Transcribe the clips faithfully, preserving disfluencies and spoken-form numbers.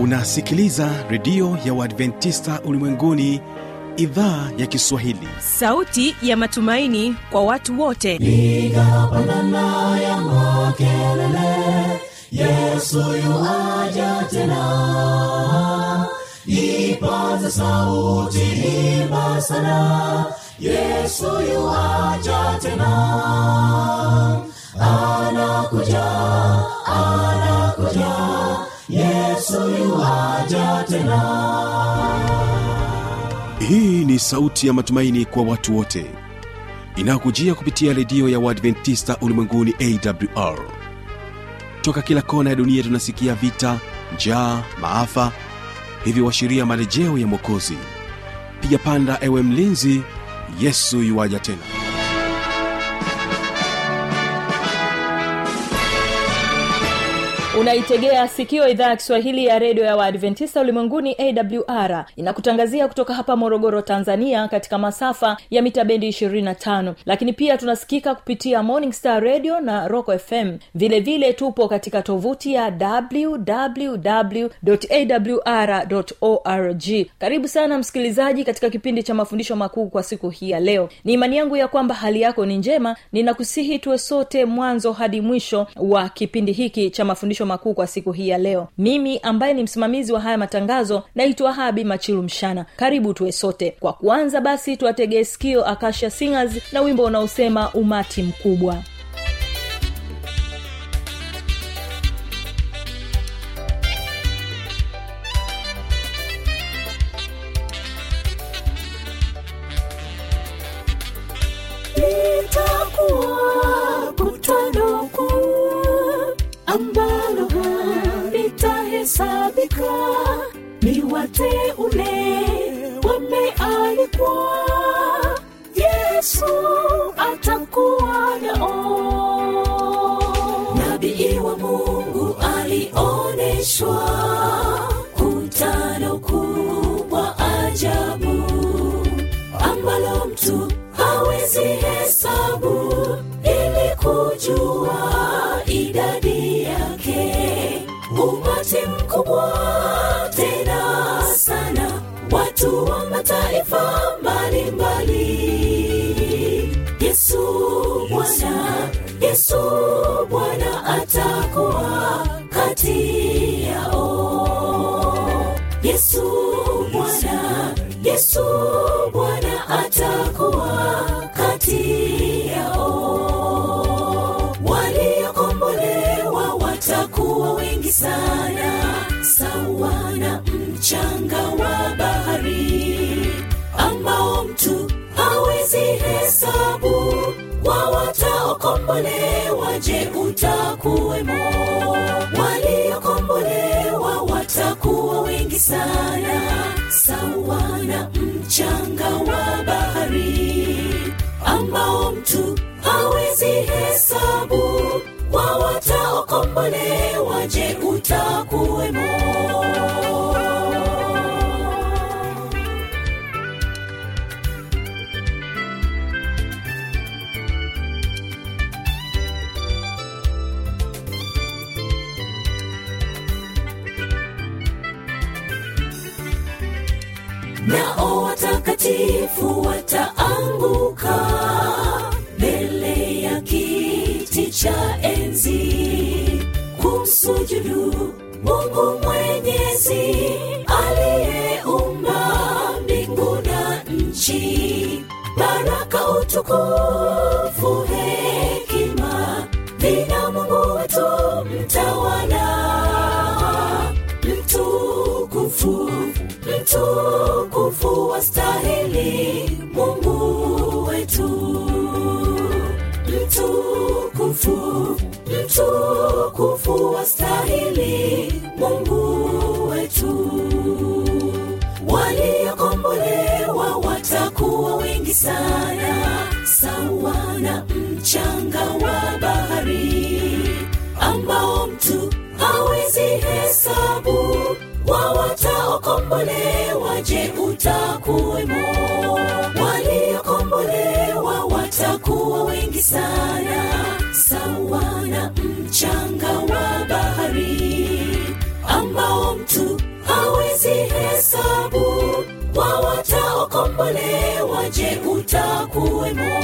Unasikiliza redio ya Waadventista Ulimwenguni, idhaa ya Kiswahili. Sauti ya matumaini kwa watu wote. Piga pandana ya makelele, Yesu yuaja tena. Ipaza sauti, imba sana, Yesu yuaja tena. Anakuja, anakuja, Yesu yuaja tena. Hii ni sauti ya matumaini kwa watu wote, inakujia kupitia redio ya Waadventista Ulimwenguni A W R. Toka kila kona ya dunia tunasikia vita, njaa, maafa, hivyo washiria marejeo ya Mwokozi. Piga panda ewe mlinzi, Yesu yuaja tena. Unaitegea sikio idhaa ya Kiswahili ya redio ya Waadventista Ulimwenguni A W R. Inakutangazia kutoka hapa Morogoro, Tanzania, katika masafa ya mita bendi ishirini na tano. Lakini pia tunasikika kupitia Morning Star Radio na Rock F M. Vile vile tupo katika tovuti ya double-u double-u double-u dot a w r dot org. Karibu sana msikilizaji katika kipindi cha mafundisho makuu kwa siku hii ya leo. Ni imani yangu ya kwamba hali yako ni njema. Ninakusihi tuwe sote mwanzo hadi mwisho wa kipindi hiki cha mafundisho makuu kwa siku hii ya leo. Mimi ambaye ni msimamizi wa haya matangazo naitwa Habi Machilu Mshana. Karibu tuwe sote. Kwa kuanza basi tuwategee sikio Akasha Singers na wimbo unaosema umati mkubwa. Itakuwa kutano kuu ambalo litahesabika, ni wateule wamealikwa. Yesu atakuwa nao. Nabii wa Mungu alioneshwa kutano kubwa ajabu, ambalo mtu hawezi hesabu ili kujua idadi yake. Umati mkubwa tena sana, watu wa mataifa mbalimbali. Yesu Bwana, Yesu Bwana atakuwa kati yao. Yesu Bwana, Yesu Bwana atakuwa kati yao. Waliokombolewa watakuwa wengi sana, sawa na mchanga wa bahari, ambao mtu hawezi hesabu. Wa wataokombolewa, je, utakuwemo? Waliokombolewa watakuwa wengi sana, sawa na mchanga wa bahari, ambao mtu hawezi hesabu. Wa wataokombolewa, je, utakuwemo? Nao watakatifu wataanguka mbele ya kiti cha enzi, kumsujudu Mungu Mwenyezi, aliyeumba mbingu na nchi. Baraka, utukufu, hekima vina Mungu wetu mtawala. Mtukufu, mtukufu wastahili Mungu wetu. Mtukufu, mtukufu wastahili Mungu wetu. Waliokombolewa watakuwa wengi sana, sawa na mchanga wa bahari, ambao mtu hawezi hesabu. Wa wataokombolewa, je, utakuwemo? Waliokombolewa watakuwa wengi sana, sawa na mchanga wa bahari, ambao mtu utakuwemo.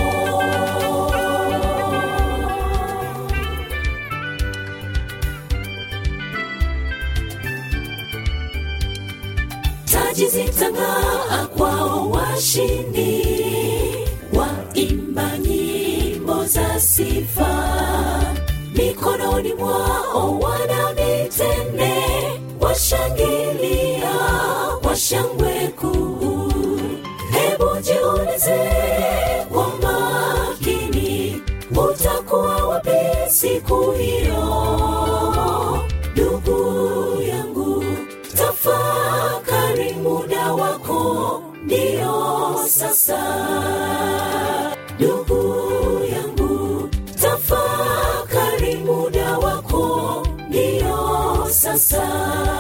Taji zitang'aa kwao washindi, waimba nyimbo za sifa, mikononi mwao wana mitende, washangilia kwa shangwe kuu. Hebu jiulize kwa makini, utakuwa wapi siku hiyo? Ndugu yangu, tafakari, muda wako ndio sasa. Ndugu yangu, tafakari, muda wako ndio sasa.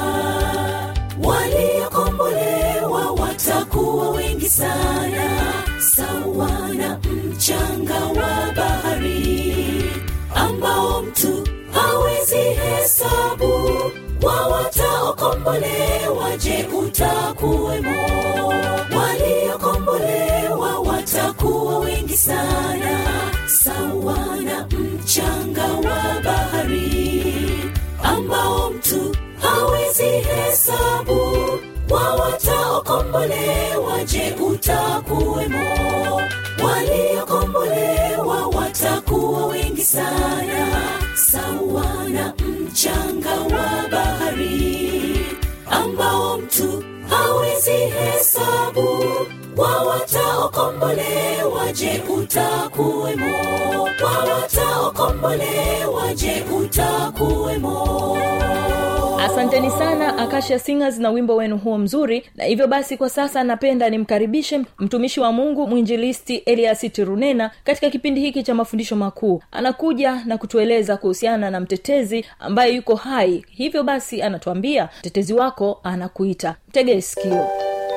Waliokombolewa watakuwa wengi sana, sawa na mchanga wa bahari ambao mtu hawezi hesabu. Kwa wataokombolewa, je, utakuwemo? Waliokombolewa watakuwa wengi sana, sawa na mchanga wa bahari ambao mtu hawezi hesabu. Kwa wataokombolewa, je, utakuwemo? Waliokombolewa watakuwa wengi sana, sawa na mchanga wa bahari ambao mtu hawezi hesabu. Kwa wataokombolewa, je, utakuwemo? Kwa wataokombolewa, je, utakuwemo? Asanteni sana Akasha Singers na wimbo wenu huo mzuri. Na hivyo basi kwa sasa napenda nimkaribishe mtumishi wa Mungu mwinjilisti Elias Tirunena katika kipindi hiki cha mafundisho makuu. Anakuja na kutueleza kuhusiana na mtetezi ambaye yuko hai. Hivyo basi anatuambia mtetezi wako anakuita. Tega sikio.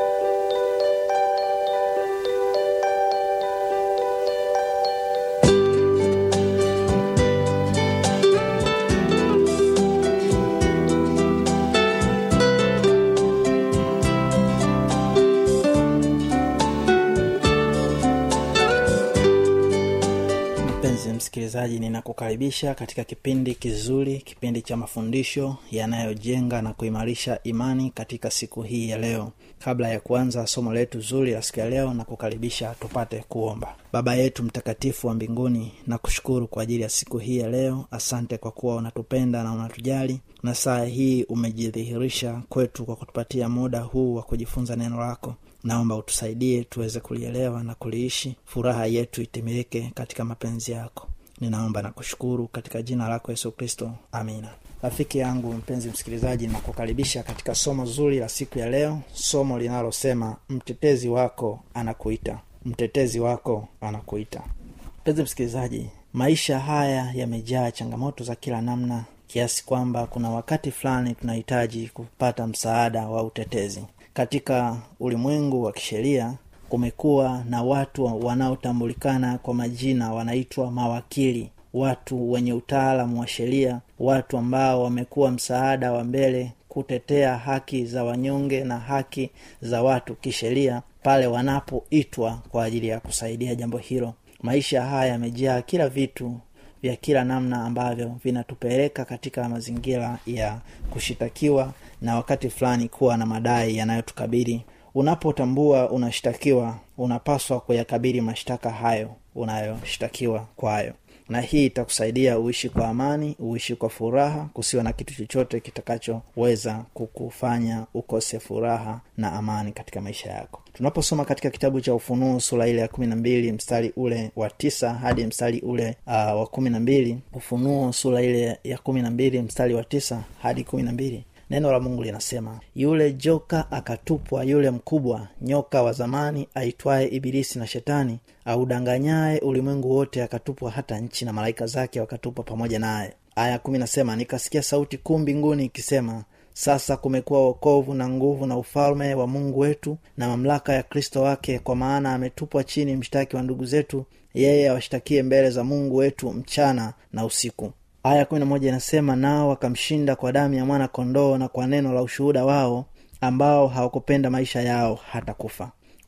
Msikilizaji, ninakukaribisha katika kipindi kizuri, kipindi cha mafundisho yanayojenga na kuimarisha imani katika siku hii ya leo. Kabla ya kuanza somo letu zuri la siku ya leo, nakukaribisha tupate kuomba. Baba yetu mtakatifu wa mbinguni, nakushukuru kwa ajili ya siku hii ya leo. Asante kwa kuwa unatupenda na unatujali, na saa hii umejidhihirisha kwetu kwa kutupatia muda huu wa kujifunza neno lako. Naomba utusaidie tuweze kulielewa na kuliishi, furaha yetu itimilike katika mapenzi yako. Ninaomba na kushukuru katika jina lako Yesu Kristo, amina. Rafiki yangu mpenzi msikilizaji, nakukaribisha katika somo zuri la siku ya leo, somo linalosema mtetezi wako anakuita. Mtetezi wako anakuita. Mpenzi msikilizaji, maisha haya yamejaa changamoto za kila namna, kiasi kwamba kuna wakati fulani tunahitaji kupata msaada wa utetezi. Katika ulimwengu wa kisheria kumekuwa na watu wanaotambulikana kwa majina, wanaitwa mawakili, watu wenye utaalamu wa sheria, watu ambao wamekuwa msaada wa mbele kutetea haki za wanyonge na haki za watu kisheria pale wanapoitwa kwa ajili ya kusaidia jambo hilo. Maisha haya yamejaa kila vitu vya kila namna ambavyo vinatupeleka katika mazingira ya kushitakiwa na wakati fulani kuwa na madai yanayotukabili. Unapotambua unashtakiwa, unapaswa kuyakabili mashtaka hayo unayoshtakiwa kwayo. Na hii itakusaidia uishi kwa amani, uishi kwa furaha, kusiwa na kitu chochote kitakachoweza kukufanya ukose furaha na amani katika maisha yako. Tunaposoma katika kitabu cha Ufunuo sura ile ya kumi na mbili mstari ule wa tisa hadi mstari ule uh, wa kumi na mbili, Ufunuo sura ile ya kumi na mbili mstari wa tisa hadi kumi na mbili, neno la Mungu linasema, yule joka akatupwa, yule mkubwa nyoka wa zamani aitwaye Ibilisi na Shetani, audanganyaye ulimwengu wote, akatupwa hata nchi, na malaika zake wakatupwa pamoja naye. Aya kumi nasema, nikasikia sauti kuu mbinguni ikisema, sasa kumekuwa wokovu na nguvu na ufalme wa Mungu wetu na mamlaka ya Kristo wake, kwa maana ametupwa chini mshtaki wa ndugu zetu, yeye awashtakie mbele za Mungu wetu mchana na usiku. Aya kumi na moja inasema, nao wakamshinda kwa damu ya mwana kondoo na kwa neno la ushuhuda wao, ambao hawakupenda maisha yao hata kufa.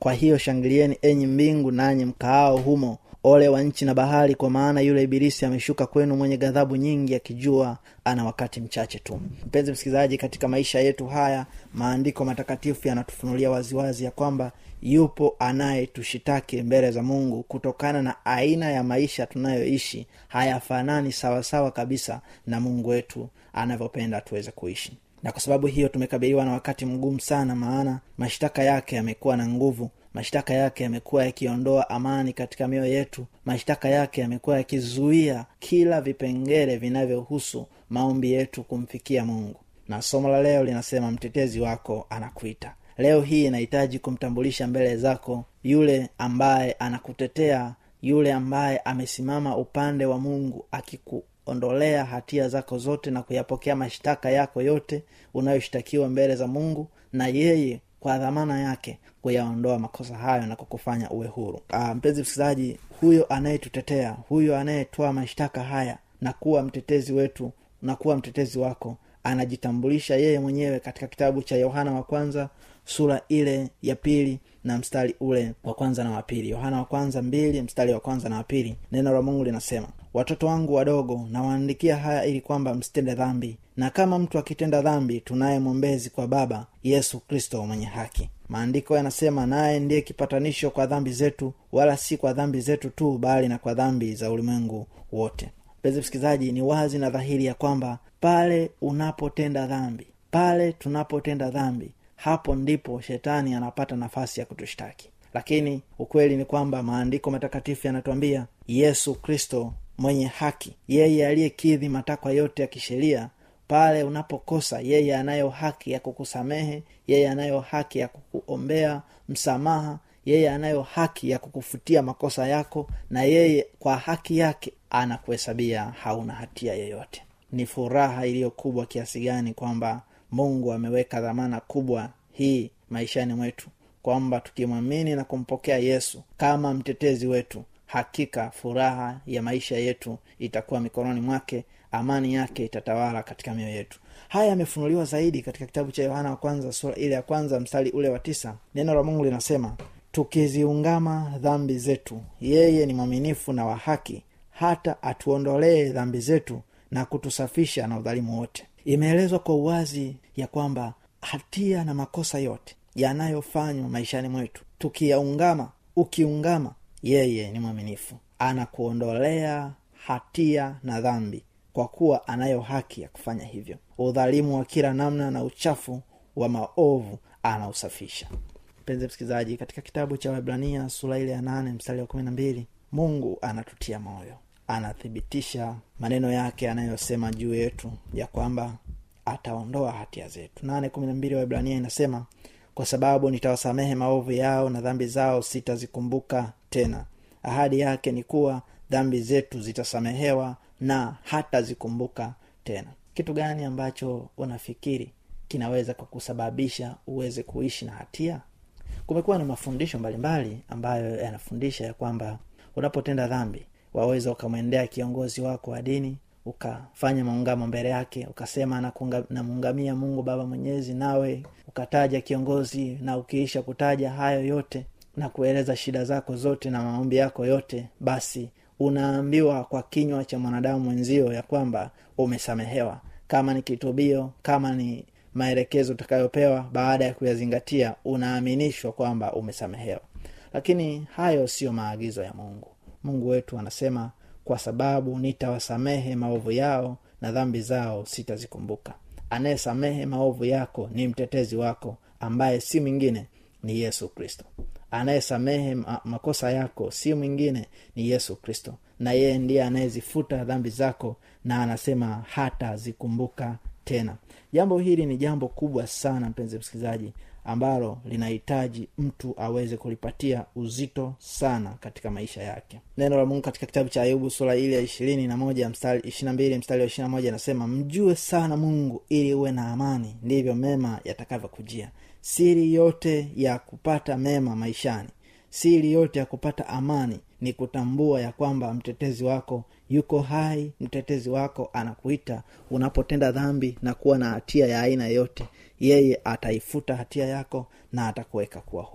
Kwa hiyo shangilieni enyi mbingu nanyi mkaao humo, ole wa nchi na bahari, kwa maana yule ibilisi ameshuka kwenu mwenye ghadhabu nyingi, akijua ana wakati mchache tu. Mpenzi msikilizaji, katika maisha yetu haya maandiko matakatifu yanatufunulia waziwazi ya kwamba yupo anayetushitaki mbele za Mungu kutokana na aina ya maisha tunayoishi hayafanani sawa sawa kabisa na Mungu wetu anavyopenda tuweze kuishi. Na kwa sababu hiyo tumekabiliwa na wakati mgumu sana, maana mashtaka yake yamekuwa na nguvu. Mashtaka yake yamekuwa yakiondoa amani katika mioyo yetu. Mashtaka yake yamekuwa yakizuia kila vipengele vinavyohusu maombi yetu kumfikia Mungu. Na somo la leo linasema mtetezi wako anakuita. Leo hii inahitaji kumtambulisha mbele zako yule ambaye anakutetea, yule ambaye amesimama upande wa Mungu akikuondolea hatia zako zote na kuyapokea mashtaka yako yote unayoshtakiwa mbele za Mungu, na yeye kwa dhamana yake kuyaondoa makosa hayo na kukufanya uwe huru. Ah, mpenzi msikilizaji, huyo anayetutetea, huyo anayetoa mashtaka haya na kuwa mtetezi wetu na kuwa mtetezi wako, anajitambulisha yeye mwenyewe katika kitabu cha Yohana wa kwanza sura ile ya pili na mstari ule wa kwanza na wa pili. Yohana wa kwanza mbili mstari wa kwanza na wa pili. Neno la Mungu linasema, watoto wangu wadogo, nawaandikia haya ili kwamba msitende dhambi, na kama mtu akitenda dhambi tunaye mwombezi kwa Baba, Yesu Kristo mwenye haki. Maandiko yanasema naye ndiye kipatanisho kwa dhambi zetu, wala si kwa dhambi zetu tu, bali na kwa dhambi za ulimwengu wote. Mpenzi msikilizaji, ni wazi na dhahiri ya kwamba pale unapotenda dhambi, pale tunapotenda dhambi, hapo ndipo shetani anapata nafasi ya kutushtaki. Lakini ukweli ni kwamba maandiko matakatifu yanatuambia Yesu Kristo mwenye haki, yeye aliyekidhi matakwa yote ya kisheria, pale unapokosa yeye anayo haki ya kukusamehe, yeye anayo haki ya kukuombea msamaha, yeye anayo haki ya kukufutia makosa yako, na yeye kwa haki yake anakuhesabia hauna hatia yoyote. Ni furaha iliyo kubwa kiasi gani kwamba Mungu ameweka dhamana kubwa hii maishani mwetu, kwamba tukimwamini na kumpokea Yesu kama mtetezi wetu, hakika furaha ya maisha yetu itakuwa mikononi mwake, amani yake itatawala katika mioyo yetu. Haya yamefunuliwa zaidi katika kitabu cha Yohana wa kwanza sura ile ya kwanza mstari ule wa tisa. Neno la Mungu linasema, tukiziungama dhambi zetu, yeye ni mwaminifu na wa haki, hata atuondolee dhambi zetu na kutusafisha na udhalimu wote. Imeelezwa kwa uwazi ya kwamba hatia na makosa yote yanayofanywa maishani mwetu, tukiyaungama, ukiungama, yeye ni mwaminifu, anakuondolea hatia na dhambi, kwa kuwa anayo haki ya kufanya hivyo. Udhalimu wa kila namna na uchafu wa maovu anausafisha. Mpenzi msikilizaji, katika kitabu cha Waebrania sura ile ya nane mstari wa kumi na mbili, Mungu anatutia moyo, anathibitisha maneno yake anayosema juu yetu ya kwamba ataondoa hatia zetu. nane kumi na mbili Waebrania inasema, kwa sababu nitawasamehe maovu yao na dhambi zao sitazikumbuka tena. Ahadi yake ni kuwa dhambi zetu zitasamehewa na hata zikumbuka tena. Kitu gani ambacho unafikiri kinaweza kukusababisha uweze kuishi na hatia? Kumekuwa na mafundisho mbalimbali ambayo yanafundisha ya kwamba unapotenda dhambi waweza ukamwendea kiongozi wako wa dini, ukafanya maungamo mbele yake, ukasema na, kunga, na muungamia Mungu Baba Mwenyezi, nawe ukataja kiongozi, na ukiisha kutaja hayo yote na kueleza shida zako zote na maombi yako yote, basi unaambiwa kwa kinywa cha mwanadamu mwenzio ya kwamba umesamehewa. Kama ni kitubio, kama ni maelekezo utakayopewa, baada ya kuyazingatia unaaminishwa kwamba umesamehewa. Lakini hayo sio maagizo ya Mungu. Mungu wetu anasema, kwa sababu nitawasamehe maovu yao na dhambi zao sitazikumbuka. Anayesamehe maovu yako ni mtetezi wako, ambaye si mwingine ni Yesu Kristo. Anayesamehe makosa yako si mwingine ni Yesu Kristo, na yeye ndiye anayezifuta dhambi zako, na anasema hata zikumbuka tena. Jambo hili ni jambo kubwa sana mpenzi msikilizaji, ambalo linahitaji mtu aweze kulipatia uzito sana katika maisha yake. Neno la Mungu katika kitabu cha Ayubu sura ile ya ishirini na moja mstari ishirini na mbili mstari wa ishirini na moja anasema, mjue sana Mungu ili uwe na amani, ndivyo mema yatakavyokujia. Siri yote ya kupata mema maishani, siri yote ya kupata amani ni kutambua ya kwamba mtetezi wako yuko hai, mtetezi wako anakuita. Unapotenda dhambi na kuwa na hatia ya aina yote, yeye ataifuta hatia yako na atakuweka kuwa huru.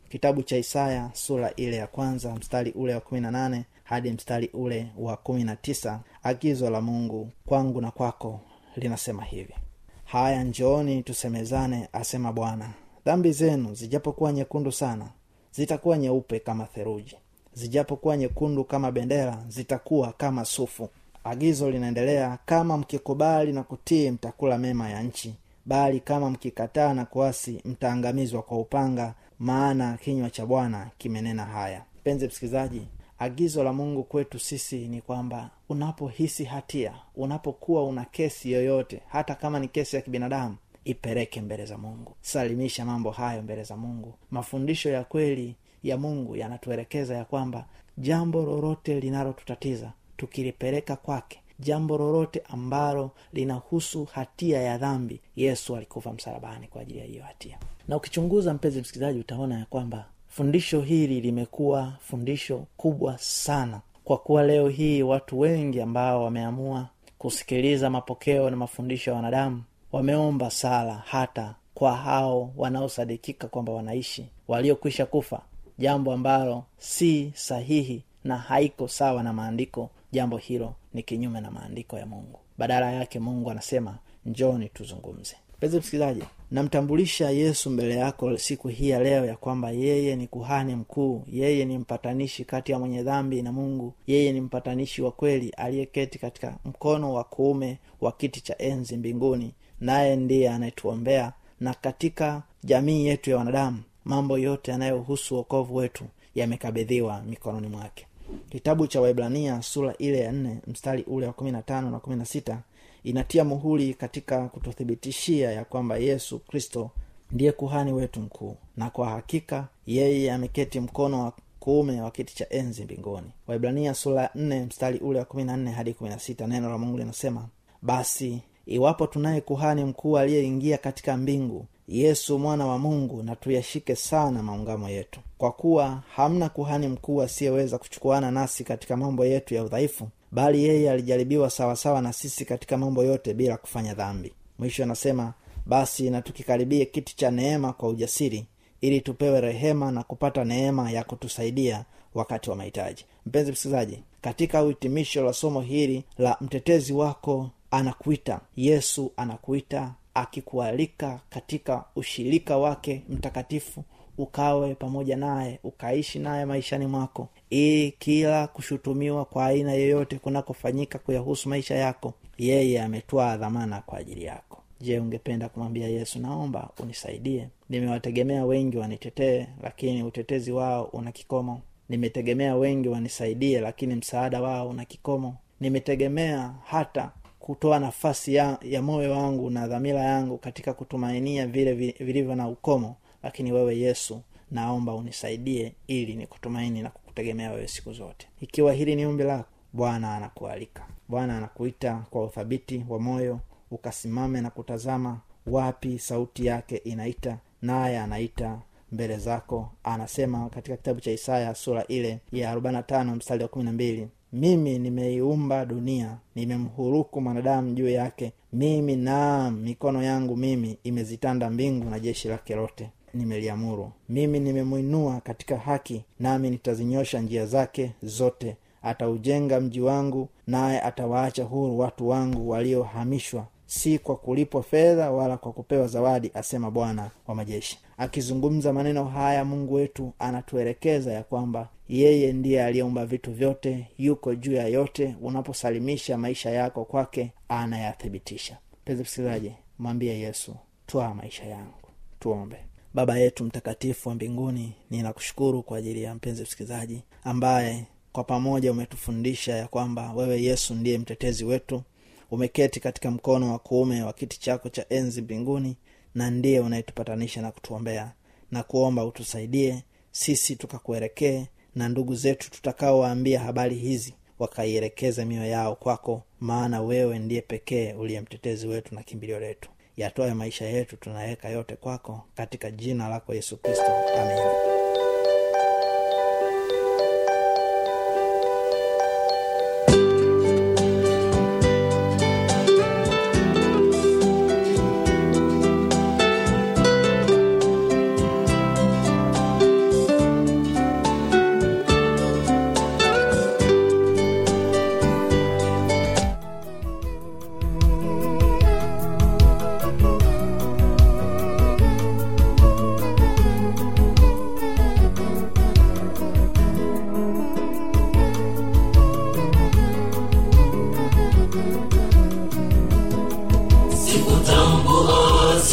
Kitabu cha Isaya sura ile ya kwanza mstari ule wa kumi na nane hadi mstari ule wa kumi na tisa. Agizo la Mungu kwangu na kwako linasema hivi: haya, njooni tusemezane, asema Bwana. Dhambi zenu zijapokuwa nyekundu sana, zitakuwa nyeupe kama theluji; zijapokuwa nyekundu kama bendera, zitakuwa kama sufu. Agizo linaendelea: kama mkikubali na kutii, mtakula mema ya nchi, bali kama mkikataa na kuasi, mtaangamizwa kwa upanga, maana kinywa cha Bwana kimenena haya. Mpenzi msikilizaji, agizo la Mungu kwetu sisi ni kwamba unapohisi hatia, unapokuwa una kesi yoyote, hata kama ni kesi ya kibinadamu, ipeleke mbele za Mungu. Salimisha mambo hayo mbele za Mungu. Mafundisho ya kweli ya Mungu yanatuelekeza ya kwamba jambo lolote linalotutatiza tukilipeleka kwake, jambo lolote ambalo linahusu hatia ya dhambi, Yesu alikufa msalabani kwa ajili ya hiyo hatia. Na ukichunguza mpenzi msikilizaji, utaona ya kwamba fundisho hili limekuwa fundisho kubwa sana, kwa kuwa leo hii watu wengi ambao wameamua kusikiliza mapokeo na mafundisho ya wanadamu, wameomba sala hata kwa hao wanaosadikika kwamba wanaishi, waliokwisha kufa, jambo ambalo si sahihi na haiko sawa na maandiko. Jambo hilo ni kinyume na maandiko ya Mungu. Badala yake Mungu anasema njooni tuzungumze. Mpenzi msikilizaji, namtambulisha Yesu mbele yako siku hii ya leo ya kwamba yeye ni kuhani mkuu, yeye ni mpatanishi kati ya mwenye dhambi na Mungu, yeye ni mpatanishi wa kweli aliyeketi katika mkono wa kuume wa kiti cha enzi mbinguni, naye ndiye anayetuombea. Na katika jamii yetu ya wanadamu, mambo yote yanayohusu wokovu wetu yamekabidhiwa mikononi mwake. Kitabu cha Waebrania sura ile ya nne mstari ule wa kumi na tano na kumi na sita inatia muhuri katika kututhibitishia ya kwamba Yesu Kristo ndiye kuhani wetu mkuu, na kwa hakika yeye ameketi mkono wa kuume wa kiti cha enzi mbinguni. Waebrania sura nne mstari ule wa kumi na nne hadi kumi na sita, neno la Mungu linasema: basi iwapo tunaye kuhani mkuu aliyeingia katika mbingu, Yesu mwana wa Mungu, na tuyashike sana maungamo yetu, kwa kuwa hamna kuhani mkuu asiyeweza kuchukuana nasi katika mambo yetu ya udhaifu, bali yeye alijaribiwa sawa sawa na sisi katika mambo yote bila kufanya dhambi. Mwisho anasema: basi na tukikaribie kiti cha neema kwa ujasiri, ili tupewe rehema na kupata neema ya kutusaidia wakati wa mahitaji. Mpenzi msikilizaji, katika uhitimisho la somo hili la mtetezi wako anakuita, Yesu anakuita akikualika katika ushirika wake mtakatifu, ukawe pamoja naye, ukaishi naye maishani mwako, ili kila kushutumiwa kwa aina yoyote kunakofanyika kuyahusu maisha yako, yeye ametoa dhamana kwa ajili yako. Je, ungependa kumwambia Yesu, naomba unisaidie, nimewategemea wengi wanitetee, lakini utetezi wao una kikomo. Nimetegemea wengi wanisaidie, lakini msaada wao una kikomo. Nimetegemea hata kutoa nafasi ya, ya moyo wangu na dhamira yangu katika kutumainia vile vilivyo na ukomo, lakini wewe Yesu, naomba unisaidie ili nikutumaini na kukutegemea wewe siku zote. Ikiwa hili ni ombi lako, Bwana anakualika. Bwana anakuita kwa uthabiti wa moyo, ukasimame na kutazama wapi sauti yake inaita, naye anaita mbele zako. Anasema katika kitabu cha Isaya sura ile ya arobaini na tano mstari wa kumi na mbili: mimi nimeiumba dunia, nimemhuruku mwanadamu juu yake. Mimi, naam, mikono yangu mimi imezitanda mbingu na jeshi lake lote nimeliamuru. Mimi nimemuinua katika haki, nami nitazinyosha njia zake zote. Ataujenga mji wangu, naye atawaacha huru watu wangu waliohamishwa, si kwa kulipwa fedha wala kwa kupewa zawadi, asema Bwana wa majeshi. Akizungumza maneno haya, Mungu wetu anatuelekeza ya kwamba yeye ndiye aliyeumba vitu vyote, yuko juu ya yote. Unaposalimisha maisha yako kwake, anayathibitisha. Mpenzi msikilizaji, mwambie Yesu, toa maisha yangu. Tuombe. Baba yetu mtakatifu wa mbinguni, ninakushukuru kwa ajili ya mpenzi msikilizaji ambaye kwa pamoja umetufundisha ya kwamba wewe Yesu ndiye mtetezi wetu, umeketi katika mkono wa kuume wa kiti chako cha enzi mbinguni, na ndiye unayetupatanisha na kutuombea. Na kuomba utusaidie sisi tukakuelekee, na ndugu zetu tutakaowaambia habari hizi wakaielekeze mioyo yao kwako, maana wewe ndiye pekee uliye mtetezi wetu na kimbilio letu. Yatoe maisha yetu tunaweka yote kwako, katika jina lako Yesu Kristo, amen.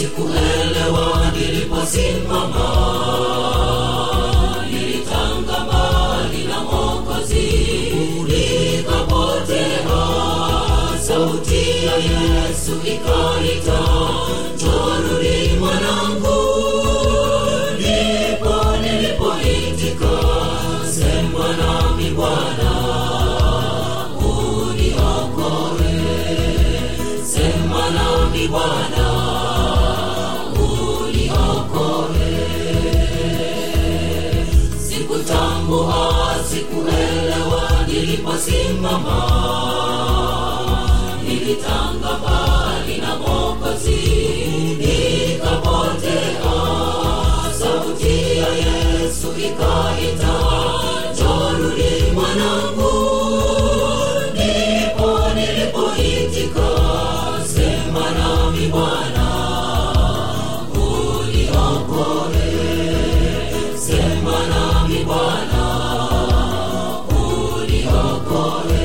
sikuelewa niliposimama, nilitanga mbali na Mwokozi, nikapotea. Sauti ya Yesu ikaita, njoo rudi mwanangu. Ndipo nilipoitika, sema nami Bwana uniokoe, sema nami Bwana uniokoe. Sikutambua, sikuelewa niliposimama, nilitanga mbali na Mwokozi, nikapotea. Sauti ya Yesu ikaita, njoo rudi mwanangu. Ndipo nilipoitika, sema nami Bwana uniokoe, sema nami Bwana uniokoe.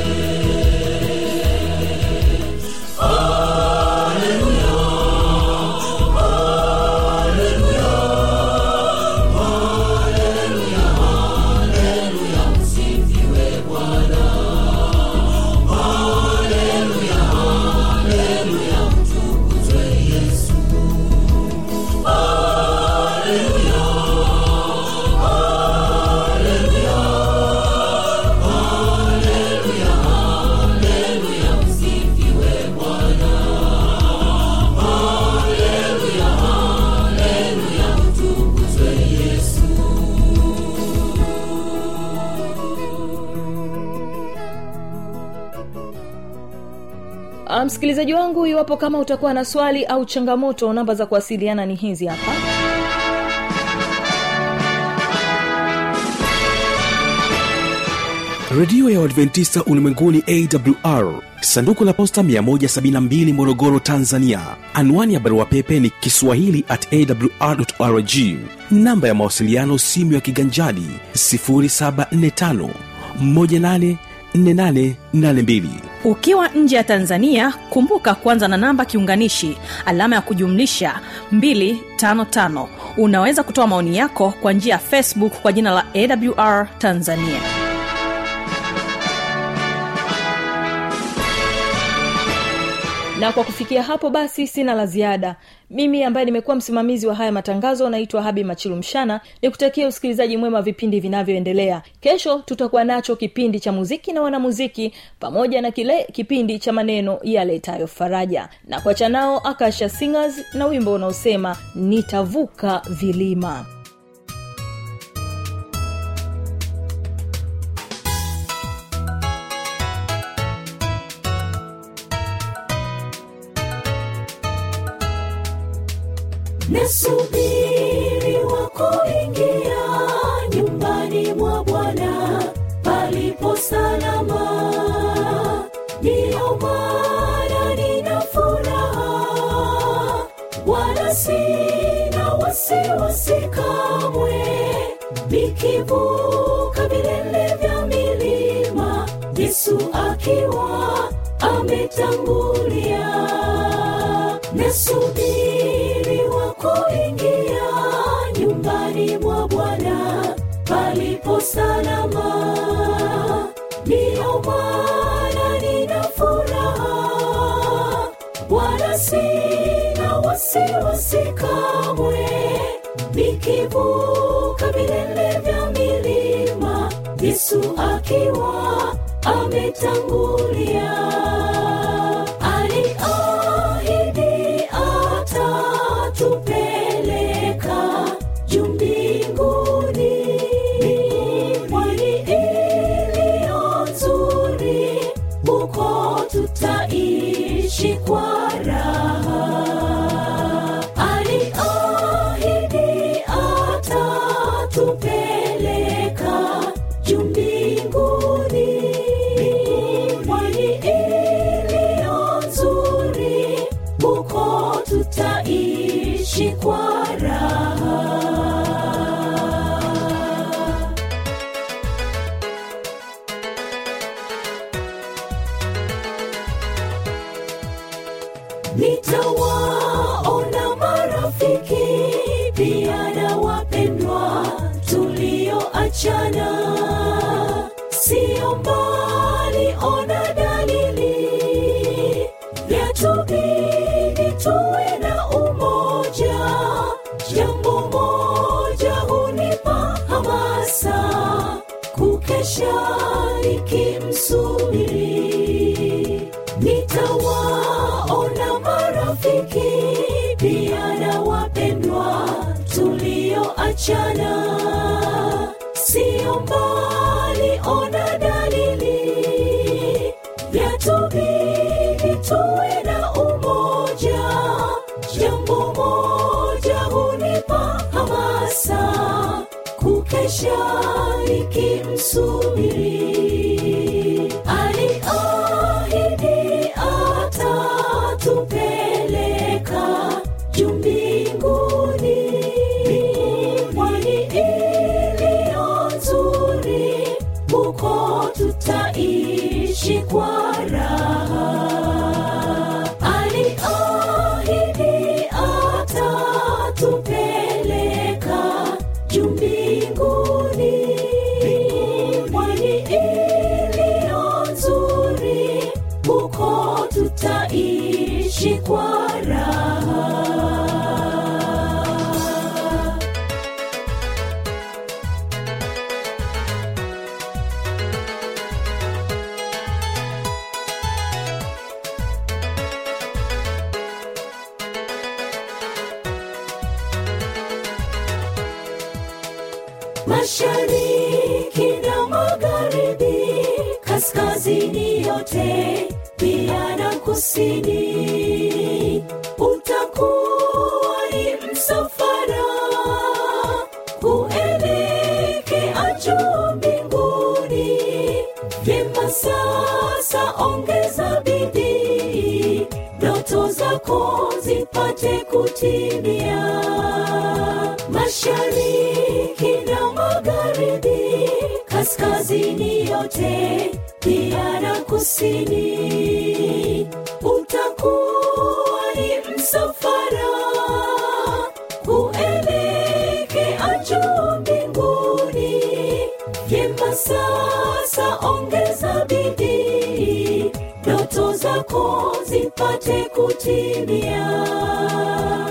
Msikilizaji wangu, iwapo kama utakuwa na swali au changamoto, namba za kuwasiliana ni hizi hapa. Radio ya Adventista Ulimwenguni A W R, sanduku la posta mia moja sabini na mbili Morogoro, Tanzania. Anwani ya barua pepe ni kiswahili at a w r dot org. Namba ya mawasiliano simu ya kiganjani sifuri saba nne tano moja nane nne nane nane mbili. Ukiwa nje ya Tanzania, kumbuka kwanza na namba kiunganishi alama ya kujumlisha mbili tano tano. Unaweza kutoa maoni yako kwa njia ya Facebook kwa jina la A W R Tanzania. Na kwa kufikia hapo basi sina la ziada. Mimi ambaye nimekuwa msimamizi wa haya matangazo naitwa Habi Machilumshana. Nikutakia usikilizaji mwema vipindi vinavyoendelea. Kesho tutakuwa nacho kipindi cha muziki na wanamuziki pamoja na kile kipindi cha maneno yaletayo faraja. Na kwa chanao Akasha Singers na wimbo unaosema nitavuka vilima. Nasubiri wakuingia nyumbani mwa Bwana palipo salama. Ndiyo maana nina furaha, wala sina wasiwasi kamwe. Nikivuka vilele vya milima, Yesu akiwa ametangulia. Nasubiri wakuingia nyumbani mwa Bwana palipo salama. Ndiyo maana nina furaha, wala sina wasiwasi kamwe. Nikivuka vilele vya milima, Yesu akiwa ametangulia. Tupeleka juu mbinguni, mwili iliyo nzuri, huko tutaishi kwa raha. Aliahidi atatupeleka juu mbinguni, mwili iliyo nzuri, huko tutaishi kwa raha. Nitawaona mara tulioachana, sio mbali, ona dalili, yatubidi tuwe na umoja. Jambo moja hunipa hamasa, kukesha nikimsubiri. Nitawaona marafiki pia na wapendwa tulioachana, sio mbali, ona dalili, yatubidi tuwe na umoja. Jambo moja hunipa hamasa, kukesha nikimsubiri. Aliahidi atatupeleka juu mbinguni, pwani iliyo nzuri, huko tutaishi kwa raha. Aliahidi atatupeleka juu mbinguni, pwani iliyo nzuri, huko tutaishi kwa raha. Mashariki na magharibi, kaskazini yote pia na kusini, utakuwa ni msafara kuelekea juu mbinguni. Vyema sasa ongeza bidii, ndoto zako zipate kutimia. Mashariki na magharibi, kaskazini yote pia na kusini, utakuwa ni msafara kuelekea juu mbinguni. Vyema sasa ongeza bidii, ndoto zako zipate kutimia.